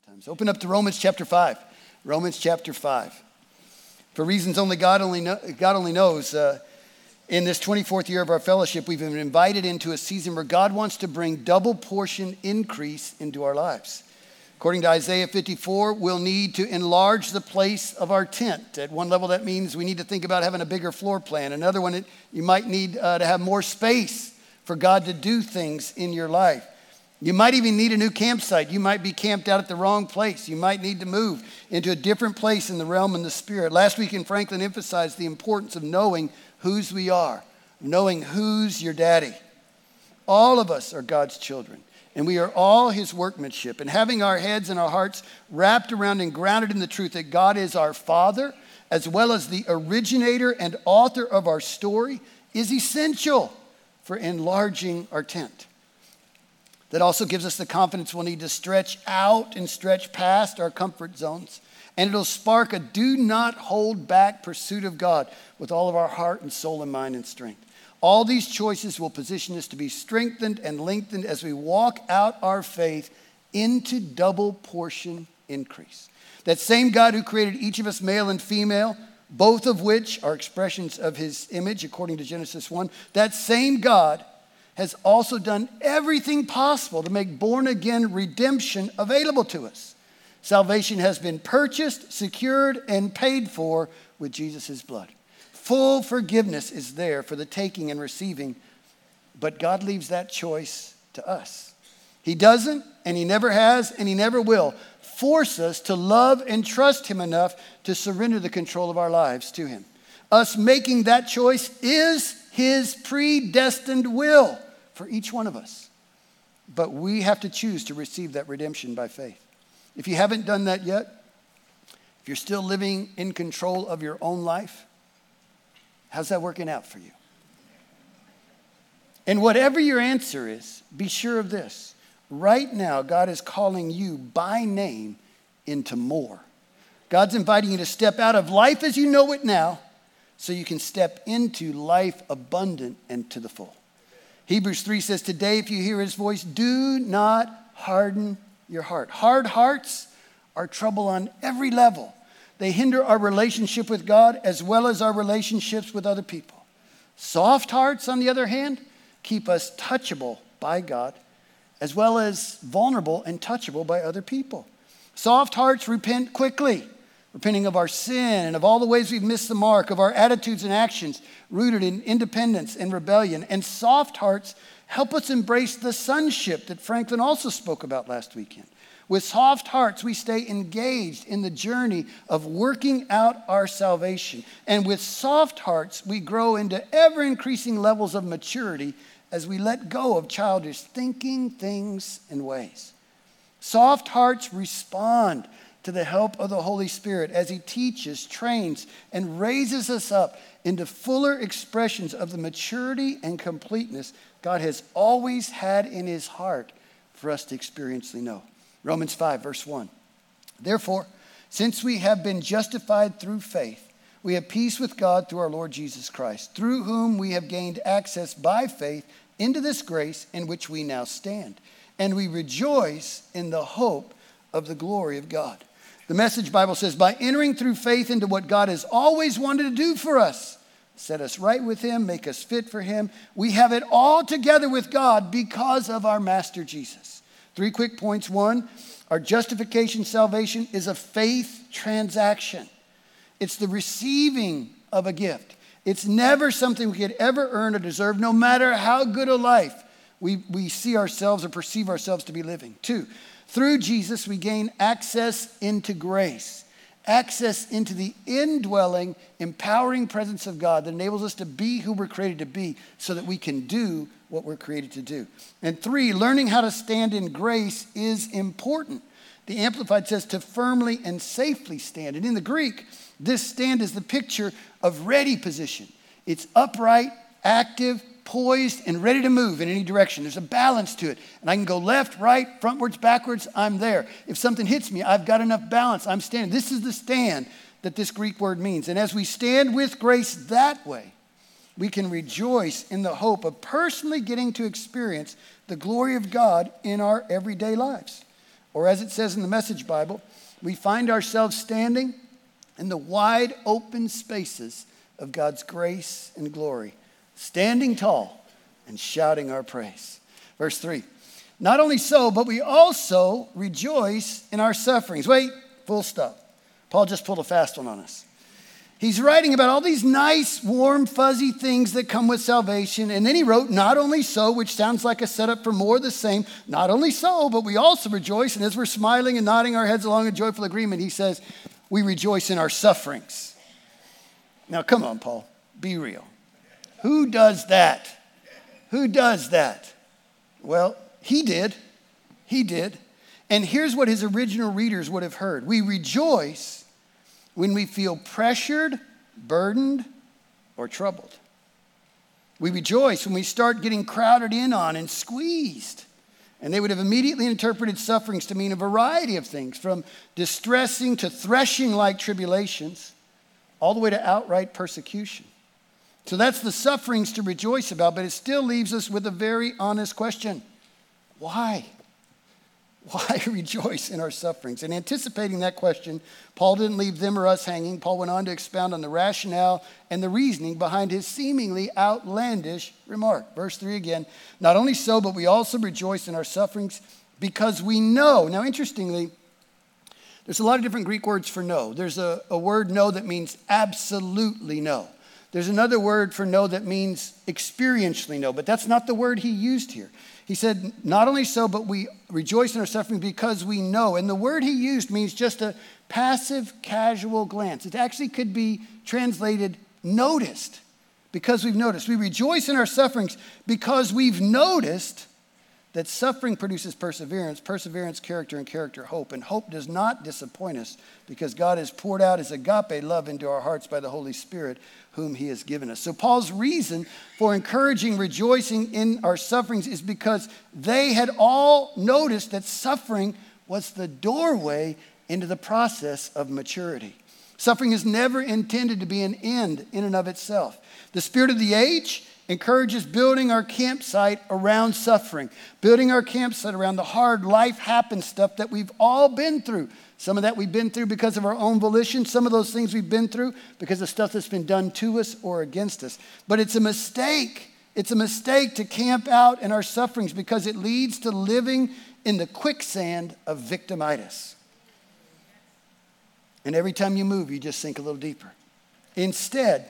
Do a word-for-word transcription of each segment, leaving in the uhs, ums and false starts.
sometimes. Open up to Romans chapter five. Romans chapter five. For reasons only God only know, God only knows, uh, in this twenty-fourth year of our fellowship, we've been invited into a season where God wants to bring double portion increase into our lives. According to Isaiah fifty-four, we'll need to enlarge the place of our tent. At one level, that means we need to think about having a bigger floor plan. Another one, it, you might need uh, to have more space for God to do things in your life. You might even need a new campsite. You might be camped out at the wrong place. You might need to move into a different place in the realm and the spirit. Last week in Franklin emphasized the importance of knowing whose we are, knowing who's your daddy. All of us are God's children, and we are all his workmanship. And having our heads and our hearts wrapped around and grounded in the truth that God is our Father, as well as the originator and author of our story, is essential for enlarging our tent. That also gives us the confidence we'll need to stretch out and stretch past our comfort zones. And it'll spark a do not hold back pursuit of God with all of our heart and soul and mind and strength. All these choices will position us to be strengthened and lengthened as we walk out our faith into double portion increase. That same God who created each of us male and female, both of which are expressions of his image according to Genesis one, that same God has also done everything possible to make born-again redemption available to us. Salvation has been purchased, secured, and paid for with Jesus' blood. Full forgiveness is there for the taking and receiving, but God leaves that choice to us. He doesn't, and he never has, and he never will force us to love and trust him enough to surrender the control of our lives to him. Us making that choice is his predestined will for each one of us. But we have to choose to receive that redemption by faith. If you haven't done that yet, if you're still living in control of your own life, how's that working out for you? And whatever your answer is, be sure of this. Right now, God is calling you by name into more. God's inviting you to step out of life as you know it now, so you can step into life abundant and to the full. Hebrews three says, today if you hear his voice, do not harden your heart. Hard hearts are trouble on every level. They hinder our relationship with God as well as our relationships with other people. Soft hearts, on the other hand, keep us touchable by God as well as vulnerable and touchable by other people. Soft hearts repent quickly, repenting of our sin and of all the ways we've missed the mark, of our attitudes and actions rooted in independence and rebellion. And soft hearts help us embrace the sonship that Franklin also spoke about last weekend. With soft hearts, we stay engaged in the journey of working out our salvation. And with soft hearts, we grow into ever-increasing levels of maturity as we let go of childish thinking, things, and ways. Soft hearts respond to the help of the Holy Spirit as he teaches, trains, and raises us up into fuller expressions of the maturity and completeness God has always had in his heart for us to experientially know. Romans five, verse one. Therefore, since we have been justified through faith, we have peace with God through our Lord Jesus Christ, through whom we have gained access by faith into this grace in which we now stand. And we rejoice in the hope of the glory of God. The Message Bible says, by entering through faith into what God has always wanted to do for us, set us right with him, make us fit for him, we have it all together with God because of our Master Jesus. Three quick points. One, our justification, salvation is a faith transaction. It's the receiving of a gift. It's never something we could ever earn or deserve, no matter how good a life we, we see ourselves or perceive ourselves to be living. Two, through Jesus, we gain access into grace, access into the indwelling, empowering presence of God that enables us to be who we're created to be so that we can do what we're created to do. And three, learning how to stand in grace is important. The Amplified says to firmly and safely stand. And in the Greek, this stand is the picture of ready position. It's upright, active, poised, and ready to move in any direction. There's a balance to it. And I can go left, right, frontwards, backwards, I'm there. If something hits me, I've got enough balance. I'm standing. This is the stand that this Greek word means. And as we stand with grace that way, we can rejoice in the hope of personally getting to experience the glory of God in our everyday lives. Or as it says in the Message Bible, we find ourselves standing in the wide open spaces of God's grace and glory, standing tall and shouting our praise. Verse three, not only so, but we also rejoice in our sufferings. Wait, full stop. Paul just pulled a fast one on us. He's writing about all these nice, warm, fuzzy things that come with salvation. And then he wrote, not only so, which sounds like a setup for more of the same. Not only so, but we also rejoice. And as we're smiling and nodding our heads along in joyful agreement, he says, we rejoice in our sufferings. Now, come on, Paul, be real. Who does that? Who does that? Well, he did. He did. And here's what his original readers would have heard. We rejoice when we feel pressured, burdened, or troubled. We rejoice when we start getting crowded in on and squeezed. And they would have immediately interpreted sufferings to mean a variety of things, from distressing to threshing-like tribulations, all the way to outright persecution. So that's the sufferings to rejoice about, but it still leaves us with a very honest question. Why? Why rejoice in our sufferings? And anticipating that question, Paul didn't leave them or us hanging. Paul went on to expound on the rationale and the reasoning behind his seemingly outlandish remark. Verse three again, not only so, but we also rejoice in our sufferings because we know. Now, interestingly, there's a lot of different Greek words for know. There's a, a word know that means absolutely no. There's another word for know that means experientially know, but that's not the word he used here. He said, not only so, but we rejoice in our suffering because we know. And the word he used means just a passive, casual glance. It actually could be translated noticed, because we've noticed. We rejoice in our sufferings because we've noticed that suffering produces perseverance, perseverance, character, and character, hope. And hope does not disappoint us because God has poured out his agape love into our hearts by the Holy Spirit, whom he has given us. So Paul's reason for encouraging rejoicing in our sufferings is because they had all noticed that suffering was the doorway into the process of maturity. Suffering is never intended to be an end in and of itself. The spirit of the age encourages building our campsite around suffering, building our campsite around the hard life happen stuff that we've all been through. Some of that we've been through because of our own volition. Some of those things we've been through because of stuff that's been done to us or against us. But it's a mistake. It's a mistake to camp out in our sufferings because it leads to living in the quicksand of victimitis. And every time you move, you just sink a little deeper. Instead,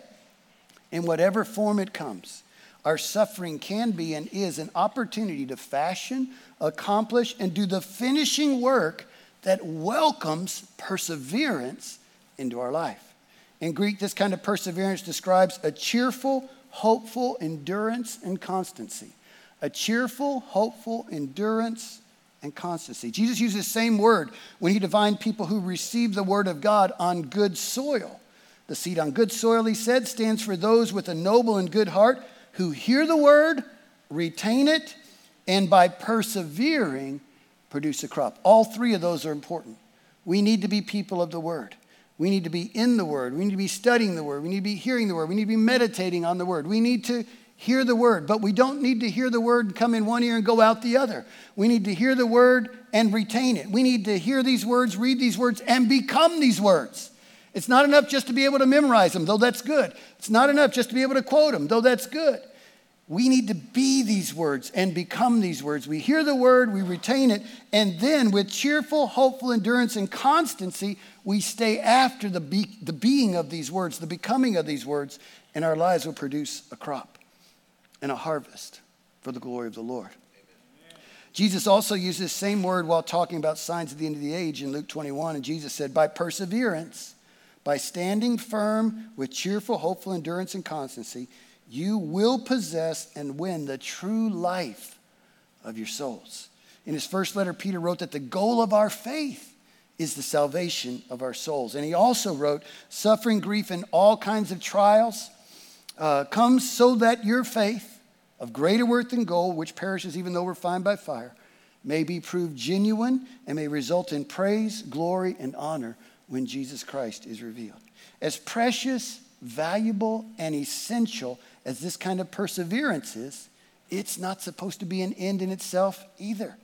in whatever form it comes, our suffering can be and is an opportunity to fashion, accomplish, and do the finishing work that welcomes perseverance into our life. In Greek, this kind of perseverance describes a cheerful, hopeful endurance and constancy. A cheerful, hopeful endurance and constancy. Jesus used the same word when he defined people who receive the word of God on good soil. The seed on good soil, he said, stands for those with a noble and good heart who hear the word, retain it, and by persevering, produce a crop. All three of those are important. We need to be people of the word. We need to be in the word. We need to be studying the word. We need to be hearing the word. We need to be meditating on the word. We need to hear the word, but we don't need to hear the word and come in one ear and go out the other. We need to hear the word and retain it. We need to hear these words, read these words, and become these words. It's not enough just to be able to memorize them, though that's good. It's not enough just to be able to quote them, though that's good. We need to be these words and become these words. We hear the word, we retain it, and then with cheerful, hopeful endurance and constancy, we stay after the, be- the being of these words, the becoming of these words, and our lives will produce a crop and a harvest for the glory of the Lord. Amen. Jesus also used this same word while talking about signs of the end of the age in Luke twenty-one, and Jesus said, by perseverance, by standing firm with cheerful, hopeful endurance and constancy, you will possess and win the true life of your souls. In his first letter, Peter wrote that the goal of our faith is the salvation of our souls. And he also wrote, suffering, grief, and all kinds of trials uh, comes so that your faith, of greater worth than gold, which perishes even though refined by fire, may be proved genuine and may result in praise, glory, and honor when Jesus Christ is revealed. As precious, valuable, and essential as this kind of perseverance is, it's not supposed to be an end in itself either.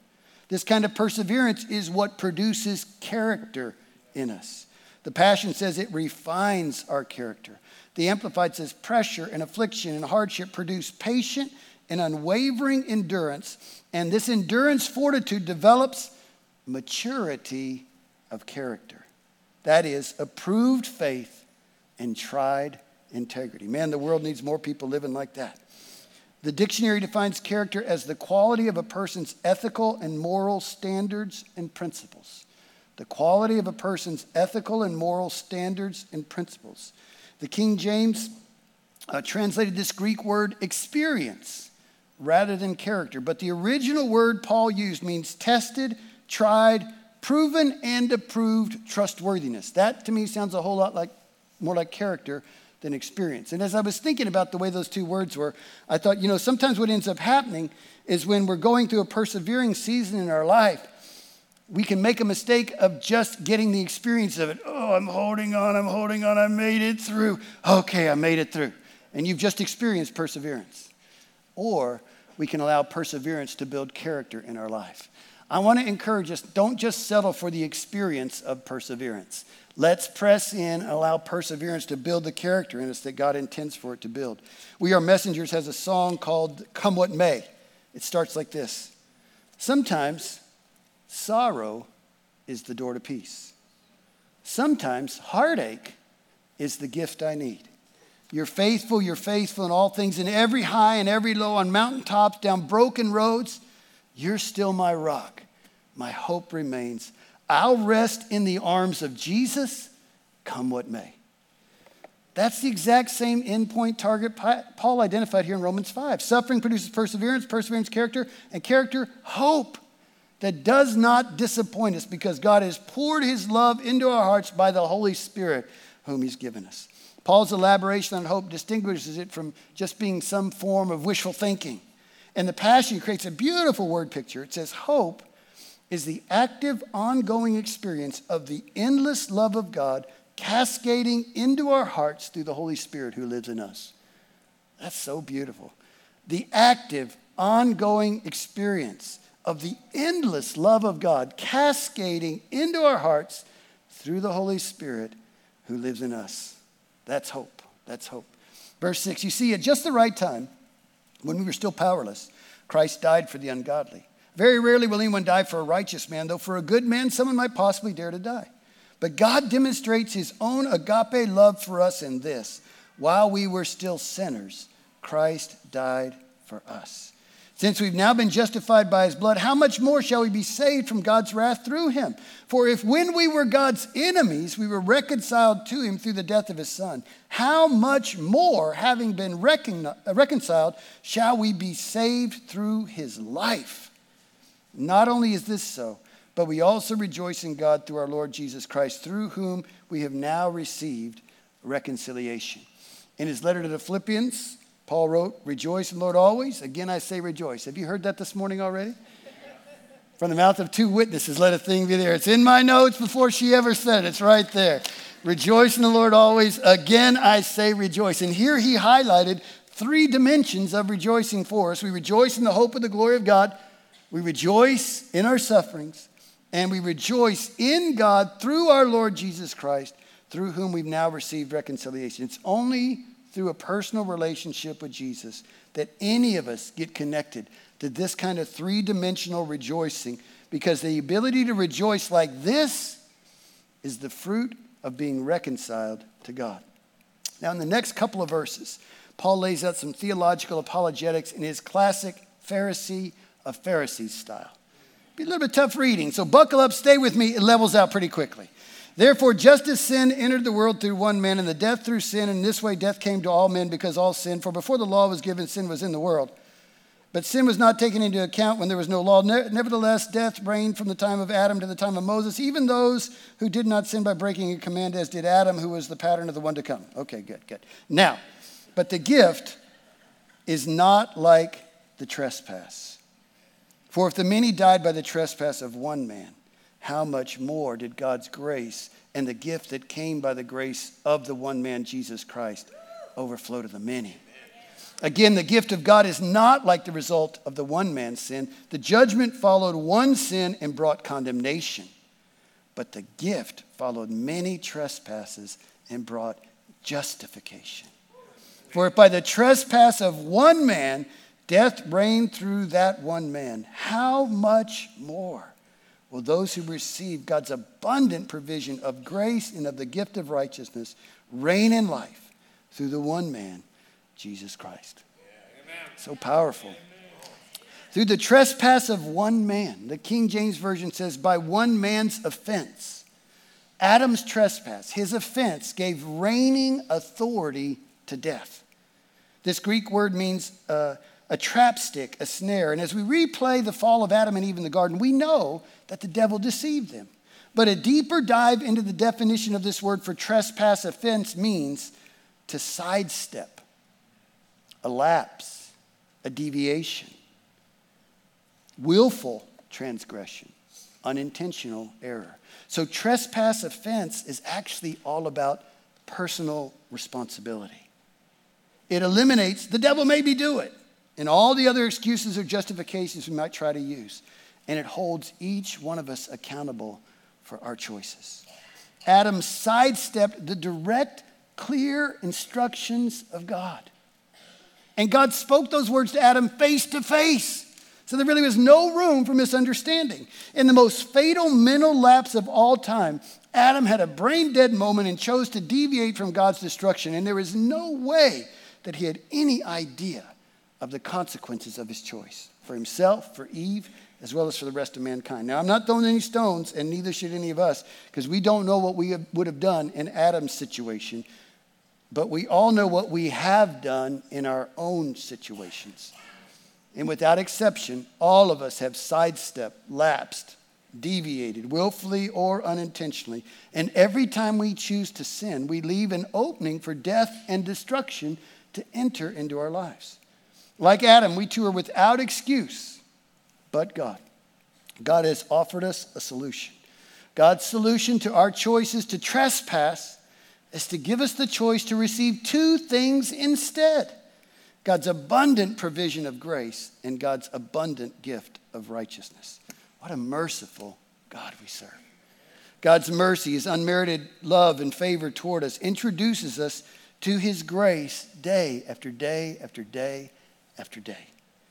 This kind of perseverance is what produces character in us. The Passion says it refines our character. The Amplified says pressure and affliction and hardship produce patient and unwavering endurance, and this endurance fortitude develops maturity of character. That is, approved faith and tried integrity. Man, the world needs more people living like that. The dictionary defines character as the quality of a person's ethical and moral standards and principles. The quality of a person's ethical and moral standards and principles. The King James uh, translated this Greek word experience rather than character. But the original word Paul used means tested, tried, proven, and approved trustworthiness. That to me sounds a whole lot like more like character than experience. And as I was thinking about the way those two words were, I thought, you know, sometimes what ends up happening is when we're going through a persevering season in our life, we can make a mistake of just getting the experience of it. Oh, I'm holding on, I'm holding on, I made it through. Okay, I made it through. And you've just experienced perseverance. Or we can allow perseverance to build character in our life. I want to encourage us, don't just settle for the experience of perseverance. Let's press in and allow perseverance to build the character in us that God intends for it to build. We Are Messengers has a song called Come What May. It starts like this. Sometimes sorrow is the door to peace. Sometimes heartache is the gift I need. You're faithful, you're faithful in all things, in every high and every low, on mountaintops, down broken roads. You're still my rock. My hope remains. I'll rest in the arms of Jesus, come what may. That's the exact same endpoint target Paul identified here in Romans five. Suffering produces perseverance, perseverance, character, and character, hope that does not disappoint us because God has poured his love into our hearts by the Holy Spirit whom he's given us. Paul's elaboration on hope distinguishes it from just being some form of wishful thinking. And the Passion creates a beautiful word picture. It says hope is the active, ongoing experience of the endless love of God cascading into our hearts through the Holy Spirit who lives in us. That's so beautiful. The active, ongoing experience of the endless love of God cascading into our hearts through the Holy Spirit who lives in us. That's hope. That's hope. Verse six, you see, at just the right time, when we were still powerless, Christ died for the ungodly. Very rarely will anyone die for a righteous man, though for a good man, someone might possibly dare to die. But God demonstrates his own agape love for us in this. While we were still sinners, Christ died for us. Since we've now been justified by his blood, how much more shall we be saved from God's wrath through him? For if when we were God's enemies, we were reconciled to him through the death of his son, how much more, having been recon- reconciled, shall we be saved through his life? Not only is this so, but we also rejoice in God through our Lord Jesus Christ, through whom we have now received reconciliation. In his letter to the Philippians, Paul wrote, rejoice in the Lord always. Again, I say rejoice. Have you heard that this morning already? From the mouth of two witnesses, let a thing be there. It's in my notes before she ever said it. It's right there. Rejoice in the Lord always. Again, I say rejoice. And here he highlighted three dimensions of rejoicing for us. We rejoice in the hope of the glory of God. We rejoice in our sufferings, and we rejoice in God through our Lord Jesus Christ, through whom we've now received reconciliation. It's only through a personal relationship with Jesus that any of us get connected to this kind of three-dimensional rejoicing, because the ability to rejoice like this is the fruit of being reconciled to God. Now, in the next couple of verses, Paul lays out some theological apologetics in his classic Pharisee of Pharisees style. Be a little bit tough reading, so buckle up, stay with me. It levels out pretty quickly. Therefore, just as sin entered the world through one man, and the death through sin, and in this way death came to all men because all sinned. For before the law was given, sin was in the world. But sin was not taken into account when there was no law. Nevertheless, death reigned from the time of Adam to the time of Moses, even those who did not sin by breaking a command, as did Adam, who was the pattern of the one to come. Okay, good, good. Now, but the gift is not like the trespass. For if the many died by the trespass of one man, how much more did God's grace and the gift that came by the grace of the one man, Jesus Christ, overflow to the many? Again, the gift of God is not like the result of the one man's sin. The judgment followed one sin and brought condemnation. But the gift followed many trespasses and brought justification. For if by the trespass of one man death reigned through that one man, how much more will those who receive God's abundant provision of grace and of the gift of righteousness reign in life through the one man, Jesus Christ? Yeah, so powerful. Amen. Through the trespass of one man, the King James Version says, by one man's offense. Adam's trespass, his offense, gave reigning authority to death. This Greek word means uh, a trapstick, a snare. And as we replay the fall of Adam and Eve in the garden, we know that the devil deceived them. But a deeper dive into the definition of this word for trespass offense means to sidestep, a lapse, a deviation, willful transgression, unintentional error. So trespass offense is actually all about personal responsibility. It eliminates, the devil made me do it, and all the other excuses or justifications we might try to use. And it holds each one of us accountable for our choices. Adam sidestepped the direct, clear instructions of God. And God spoke those words to Adam face to face. So there really was no room for misunderstanding. In the most fatal mental lapse of all time, Adam had a brain dead moment and chose to deviate from God's destruction. And there is no way that he had any idea of the consequences of his choice for himself, for Eve, as well as for the rest of mankind. Now, I'm not throwing any stones, and neither should any of us, because we don't know what we have, would have done in Adam's situation, but we all know what we have done in our own situations. And without exception, all of us have sidestepped, lapsed, deviated, willfully or unintentionally. And every time we choose to sin, we leave an opening for death and destruction to enter into our lives. Like Adam, we too are without excuse, but God. God has offered us a solution. God's solution to our choices to trespass is to give us the choice to receive two things instead: God's abundant provision of grace and God's abundant gift of righteousness. What a merciful God we serve. God's mercy, his unmerited love and favor toward us, introduces us to his grace day after day after day after day.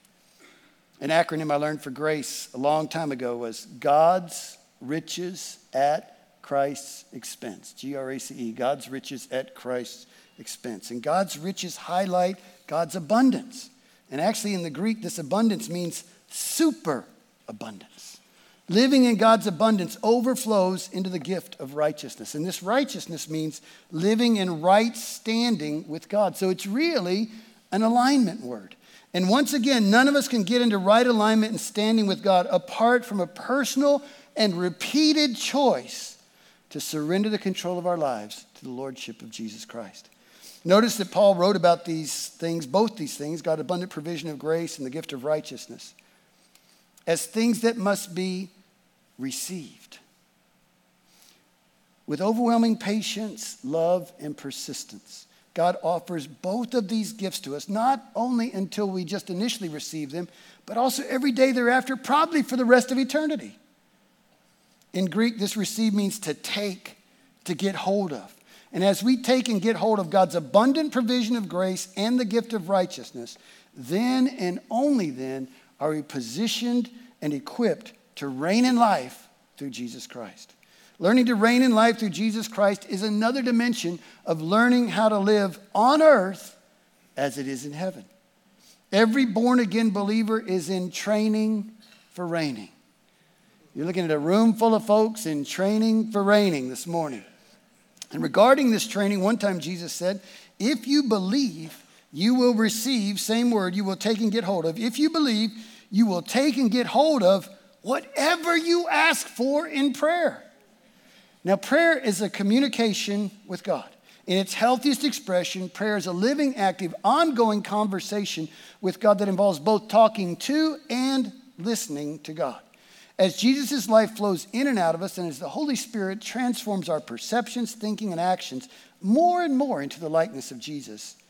An acronym I learned for grace a long time ago was God's riches at Christ's expense. G R A C E, God's riches at Christ's expense. And God's riches highlight God's abundance. And actually in the Greek, this abundance means super abundance. Living in God's abundance overflows into the gift of righteousness. And this righteousness means living in right standing with God. So it's really an alignment word. And once again, none of us can get into right alignment and standing with God apart from a personal and repeated choice to surrender the control of our lives to the lordship of Jesus Christ. Notice that Paul wrote about these things, both these things, God's abundant provision of grace and the gift of righteousness, as things that must be received with overwhelming patience, love, and persistence. God offers both of these gifts to us, not only until we just initially receive them, but also every day thereafter, probably for the rest of eternity. In Greek, this receive means to take, to get hold of. And as we take and get hold of God's abundant provision of grace and the gift of righteousness, then and only then are we positioned and equipped to reign in life through Jesus Christ. Learning to reign in life through Jesus Christ is another dimension of learning how to live on earth as it is in heaven. Every born-again believer is in training for reigning. You're looking at a room full of folks in training for reigning this morning. And regarding this training, one time Jesus said, if you believe, you will receive, same word, you will take and get hold of. If you believe, you will take and get hold of whatever you ask for in prayer. Now, prayer is a communication with God. In its healthiest expression, prayer is a living, active, ongoing conversation with God that involves both talking to and listening to God. As Jesus' life flows in and out of us, and as the Holy Spirit transforms our perceptions, thinking, and actions more and more into the likeness of Jesus,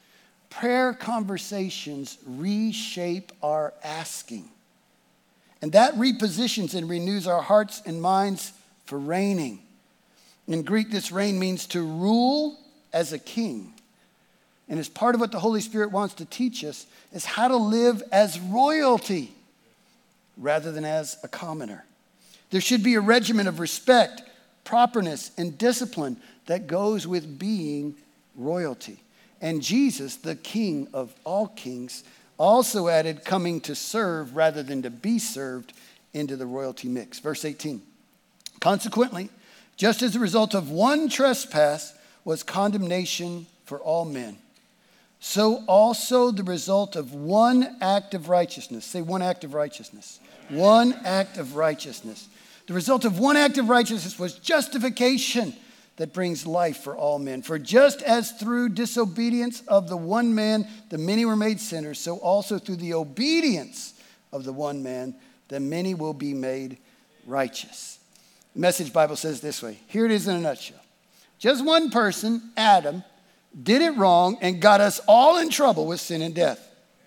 prayer conversations reshape our asking. And that repositions and renews our hearts and minds for reigning. In Greek, this reign means to rule as a king. And as part of what the Holy Spirit wants to teach us is how to live as royalty rather than as a commoner. There should be a regimen of respect, properness, and discipline that goes with being royalty. And Jesus, the King of all kings, also added coming to serve rather than to be served into the royalty mix. Verse eighteen. Consequently, just as the result of one trespass was condemnation for all men, so also the result of one act of righteousness. Say one act of righteousness. One act of righteousness. The result of one act of righteousness was justification that brings life for all men. For just as through disobedience of the one man the many were made sinners, so also through the obedience of the one man the many will be made righteous. The Message Bible says this way. Here it is in a nutshell. Just one person, Adam, did it wrong and got us all in trouble with sin and death.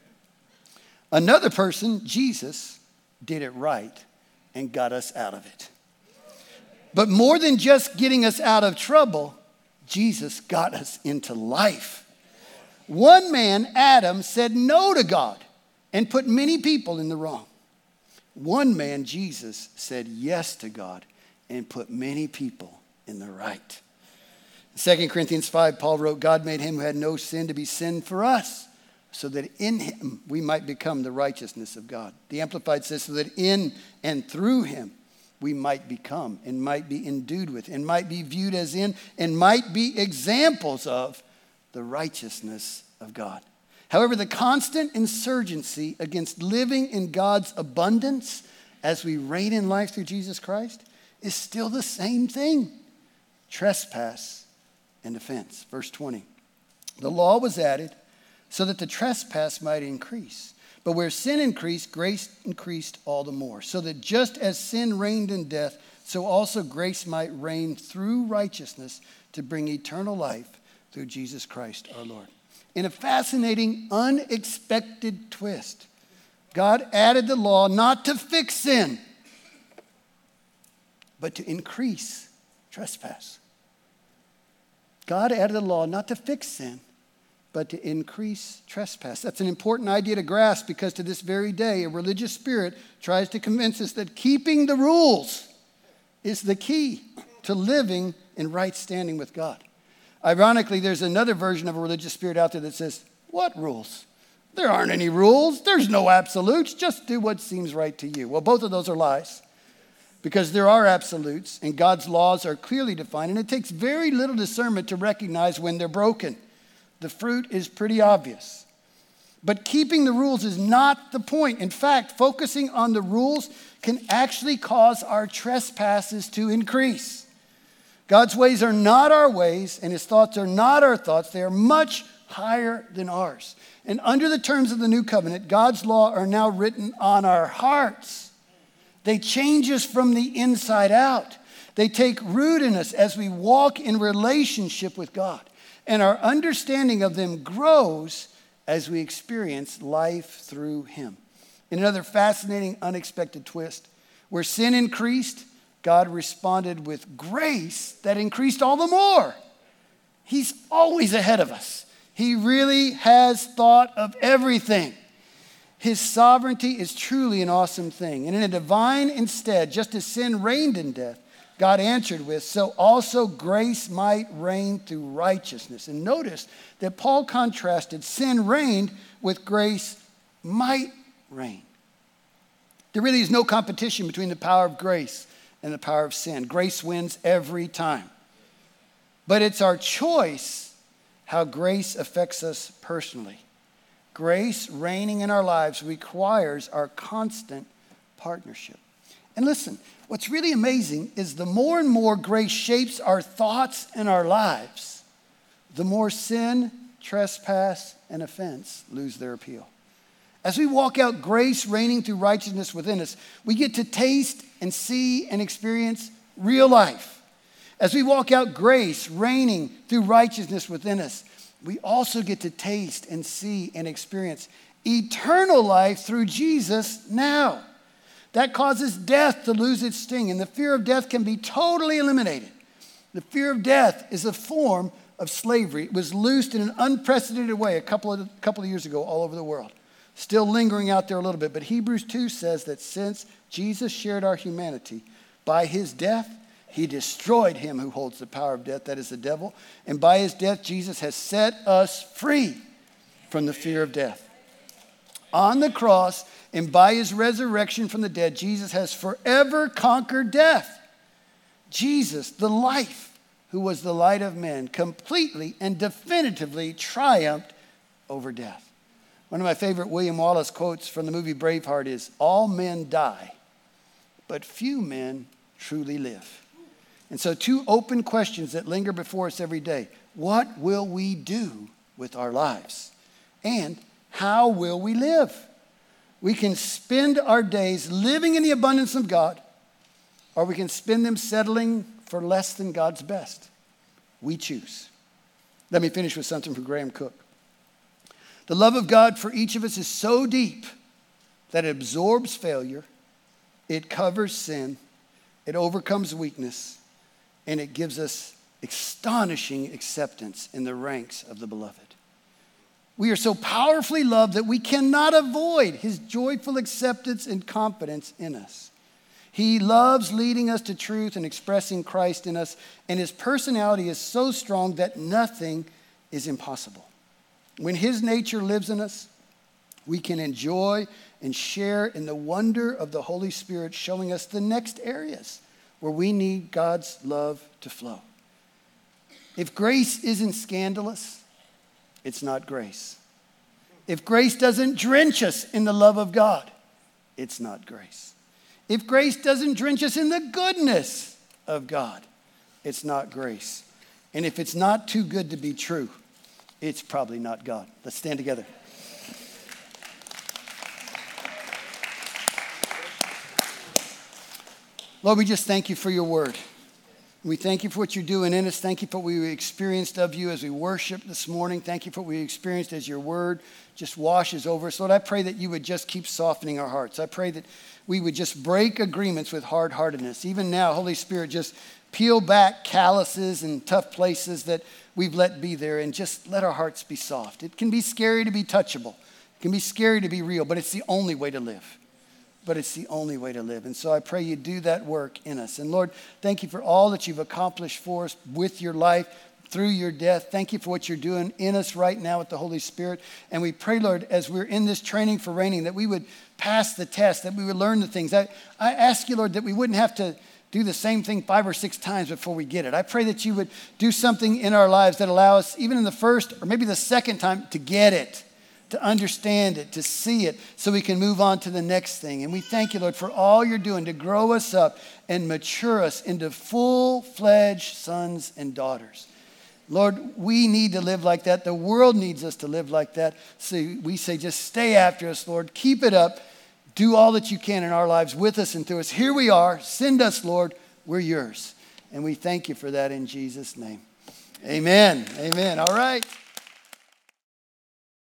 Another person, Jesus, did it right and got us out of it. But more than just getting us out of trouble, Jesus got us into life. One man, Adam, said no to God and put many people in the wrong. One man, Jesus, said yes to God and put many people in the right. In Second Corinthians five, Paul wrote, God made him who had no sin to be sin for us, so that in him we might become the righteousness of God. The Amplified says, so that in and through him we might become and might be endued with and might be viewed as in and might be examples of the righteousness of God. However, the constant insurgency against living in God's abundance as we reign in life through Jesus Christ is still the same thing. Trespass and offense. Verse twenty. The law was added so that the trespass might increase. But where sin increased, grace increased all the more. So that just as sin reigned in death, so also grace might reign through righteousness to bring eternal life through Jesus Christ our Lord. In a fascinating, unexpected twist, God added the law not to fix sin, but to increase trespass. God added the law not to fix sin, but to increase trespass. That's an important idea to grasp because to this very day, a religious spirit tries to convince us that keeping the rules is the key to living in right standing with God. Ironically, there's another version of a religious spirit out there that says, what rules? There aren't any rules. There's no absolutes. Just do what seems right to you. Well, both of those are lies because there are absolutes and God's laws are clearly defined, and it takes very little discernment to recognize when they're broken. The fruit is pretty obvious. But keeping the rules is not the point. In fact, focusing on the rules can actually cause our trespasses to increase. God's ways are not our ways, and his thoughts are not our thoughts. They are much higher than ours. And under the terms of the new covenant, God's law are now written on our hearts. They change us from the inside out. They take root in us as we walk in relationship with God. And our understanding of them grows as we experience life through him. In another fascinating, unexpected twist, where sin increased, God responded with grace that increased all the more. He's always ahead of us. He really has thought of everything. His sovereignty is truly an awesome thing. And in a divine instead, just as sin reigned in death, God answered with, so also grace might reign through righteousness. And notice that Paul contrasted sin reigned with grace might reign. There really is no competition between the power of grace and the power of sin. Grace wins every time. But it's our choice how grace affects us personally. Grace reigning in our lives requires our constant partnership. And listen, what's really amazing is the more and more grace shapes our thoughts and our lives, the more sin, trespass, and offense lose their appeal. As we walk out grace reigning through righteousness within us, we get to taste and see and experience real life. As we walk out grace reigning through righteousness within us, we also get to taste and see and experience eternal life through Jesus now. That causes death to lose its sting, and the fear of death can be totally eliminated. The fear of death is a form of slavery. It was loosed in an unprecedented way a couple of, couple of years ago all over the world. Still lingering out there a little bit, but Hebrews two says that since Jesus shared our humanity, by his death, he destroyed him who holds the power of death, that is the devil. And by his death, Jesus has set us free from the fear of death. On the cross and by his resurrection from the dead, Jesus has forever conquered death. Jesus, the life, who was the light of men, completely and definitively triumphed over death. One of my favorite William Wallace quotes from the movie Braveheart is, "All men die, but few men truly live." And so two open questions that linger before us every day. What will we do with our lives? And how will we live? We can spend our days living in the abundance of God, or we can spend them settling for less than God's best. We choose. Let me finish with something from Graham Cook. The love of God for each of us is so deep that it absorbs failure, it covers sin, it overcomes weakness, and it gives us astonishing acceptance in the ranks of the beloved. We are so powerfully loved that we cannot avoid his joyful acceptance and confidence in us. He loves leading us to truth and expressing Christ in us, and his personality is so strong that nothing is impossible. When his nature lives in us, we can enjoy and share in the wonder of the Holy Spirit showing us the next areas where we need God's love to flow. If grace isn't scandalous, it's not grace. If grace doesn't drench us in the love of God, it's not grace. If grace doesn't drench us in the goodness of God, it's not grace. And if it's not too good to be true, it's probably not God. Let's stand together. Lord, we just thank you for your word. We thank you for what you're doing in us. Thank you for what we experienced of you as we worship this morning. Thank you for what we experienced as your word just washes over us. Lord, I pray that you would just keep softening our hearts. I pray that we would just break agreements with hard-heartedness. Even now, Holy Spirit, just peel back calluses and tough places that we've let be there and just let our hearts be soft. It can be scary to be touchable. It can be scary to be real, but it's the only way to live. But it's the only way to live. And so I pray you do that work in us. And Lord, thank you for all that you've accomplished for us with your life, through your death. Thank you for what you're doing in us right now with the Holy Spirit. And we pray, Lord, as we're in this training for reigning, that we would pass the test, that we would learn the things. I, I ask you, Lord, that we wouldn't have to do the same thing five or six times before we get it. I pray that you would do something in our lives that allow us, even in the first or maybe the second time, to get it, to understand it, to see it, so we can move on to the next thing. And we thank you, Lord, for all you're doing to grow us up and mature us into full-fledged sons and daughters. Lord, we need to live like that. The world needs us to live like that. So we say, just stay after us, Lord. Keep it up. Do all that you can in our lives with us and through us. Here we are. Send us, Lord. We're yours. And we thank you for that in Jesus' name. Amen. Amen. All right.